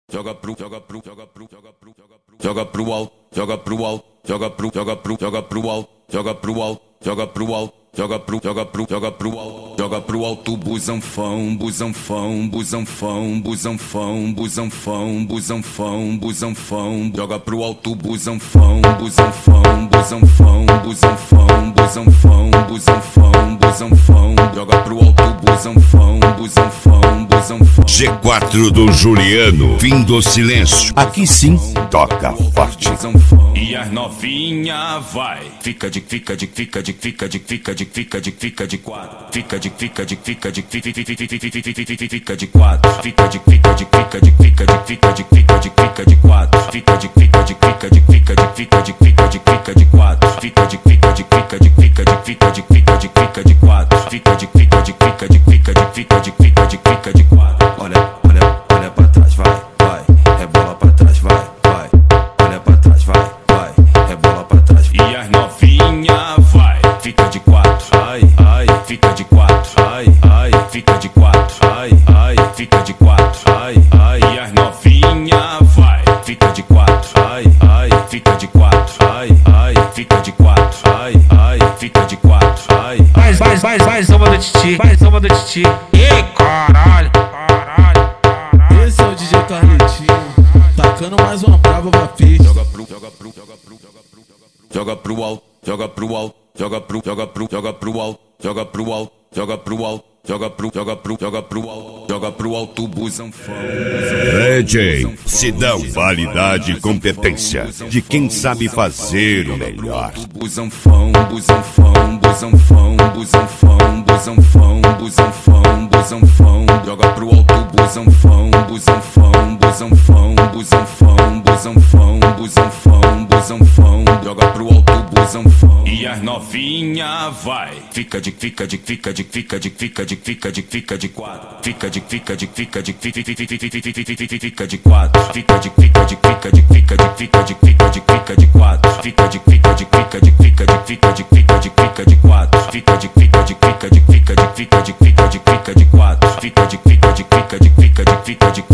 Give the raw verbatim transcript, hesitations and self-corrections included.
joga pro, joga pro, joga pro, joga pro, joga pro alto, joga pro alto, joga pro, joga pro, joga pro alto, joga pro alto, joga pro alto, joga pro, joga pro, joga pro alto, joga pro alto, busanfão, busanfão, busanfão, busanfão, busanfão, busanfão, busanfão, joga pro alto, busanfão, busanfão, busanfão, busanfão, busanfão, busanfão, busanfão, joga pro alto, busanfão, busanfão, busanfão. G quatro do Juliano, fim do silêncio. Aqui sim, toca forte. E as novinha vai, fica de, fica de, fica de, fica de, fica de, fica de, fica de quatro, fica de, fica de, fica de, fica de quatro, fica de, fica de, fica de, fica de, fica de, fica de, fica de quatro, fica de, fica de, fica de, fica de, fica de, fica de, fica de quatro, fica de, fica de, fica de, fica de, fica de, fica de, fica de quatro, fica de, fica de, fica de, fica de, fica de, fica de, fica de quatro. Olha, olha, olha pra trás, vai, vai, rebola pra trás, vai, vai, olha pra trás, vai, vai, rebola pra trás. E as novinha vai, fica de quatro, Ai, ai, fica de quatro, ai, ai, fica de quatro, ai, ai, fica de quatro, ai, ai, e as novinha vai, fica de quatro, ai, ai, fica de quatro, ai, ai, fica de quatro, ai, ai, fica de quatro, ai. Vai, vai, vai, vai, samba do Titi, vai, samba do Titi. Ei, caralho, caralho, caralho. Esse é o D J Carletinho, tacando mais uma brava pra pista. joga pro, joga pro, joga pro, joga pro, joga pro alto, joga pro alto, joga pro, joga pro, joga pro alto, joga pro alto, joga pro alto, joga pro, joga pro, joga pro alto, joga pro alto, busanfão. D J Sidão, qualidade e competência de quem sabe fazer o melhor. Busanfão, busanfão, busanfão, busanfão, busanfão, busanfão, busanfão, joga pro alto, busanfão, busanfão, busanfão, busanfão, busanfão, busanfão, busanfão, joga pro alto, busanfão. E as novinha vai, fica de, fica de, fica de, fica de, fica de, fica de, fica de quatro, fica de, fica de, fica de, fica de quatro, fica de, fica de, fica de, fica de, fica de, fica de, fica de quatro, fica de, fica de, fica de, fica de, fica de, fica de, fica de quatro, fica de, fica de, fica de, fica de, fica de, fica de, fica de quatro, fica de, fica de, fica de, fica de, fica de